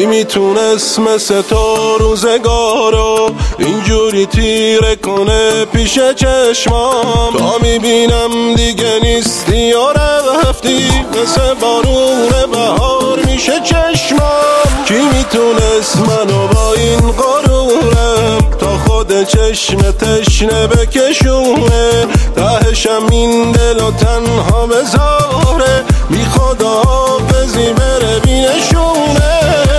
کی میتونست مثل تو روزگارو اینجوری تیره کنه پیش چشمام؟ تا میبینم دیگه نیستی و رفتی، مثل بارون بهار میشه چشمام. کی میتونست منو با این غرورم تا خود چشم تشنه بکشونه؟ تهشم این دل و تنها بذاره، بی خداحافظی بره بینشونه.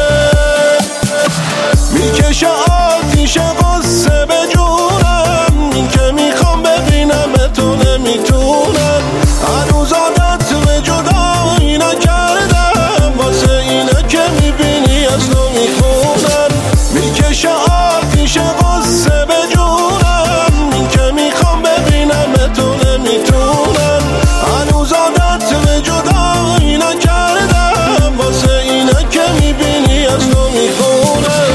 میکشه آتیش غصه به جونم، این که میخوام ببینم تو نمیتونم. هنوز عادت به جدایی نکردم، واسه اینه که میبینی از تو میخونم. میکشه آتیش غصه به جونم، این که میخوام ببینم تو نمیتونم. هنوز عادت به جدایی نکردم، واسه اینه که میبینی از تو میخونم.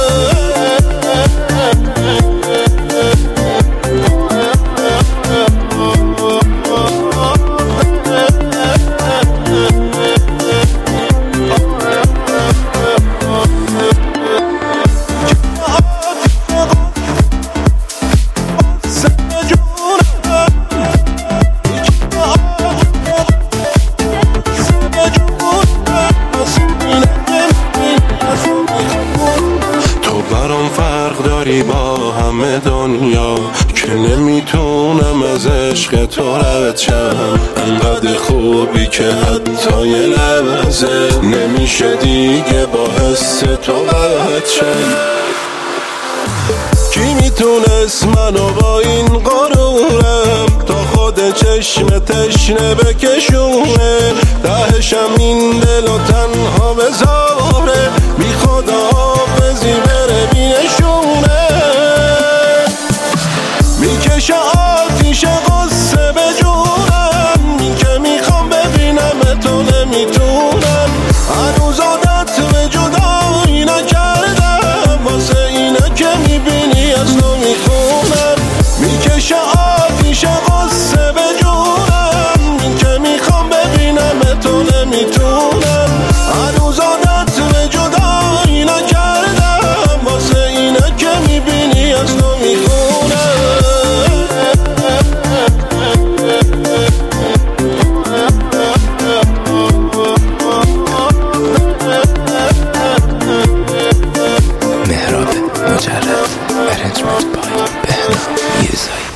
با همه دنیا که نمیتونم از عشق تو رد شم. انقدر خوبی که حتی یه لحظه نمیشه دیگه با حس تو قطع شم. کی میتونست منو با این غرورم تا خود چشم تشنه بکشونه؟ تهشم این دل و تنها بذاره، بی خداحافظی بره بینشونه. میکشه آتیش غصه به جونم، این که میخوام ببینم تو نمیتونم. هنوز عادت به جدایی نکردم، واسه اینه که میبینی از تو میخونم. میکشه آتیش غصه به جونم، این که میخوام ببینم تو نمیتونم. هنوز عادت به جدایی نکردم، واسه اینه که میبینی از تو میخونم. مهراب مجرد Arrangement by بهنام یزایی.